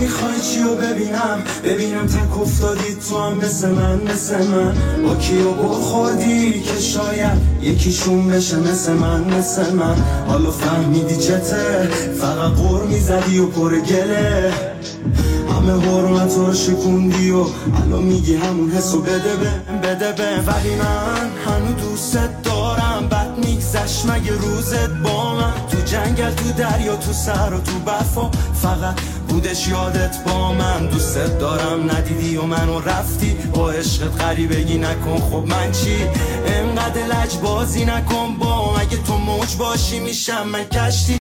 میخوای چیو ببینم تک افتادی تو هم مثل من با کیو بخوردی که شاید یکیشون بشه مثل من حالا فهمیدی چته فقط قر میزدی و پر گله همه حرمت رو شکوندی و الان میگی همون حسو بده به ولی من هنو دوست دارم بد میگذشت مگه روزت با من تو جنگل تو دریا تو سر و تو برفا فقط بودش یادت با من دوست دارم ندیدی و منو رفتی با عشقت غریبگی نکن خب من چی انقدر لج بازی نکن با اگه تو موج باشی میشم من کشتی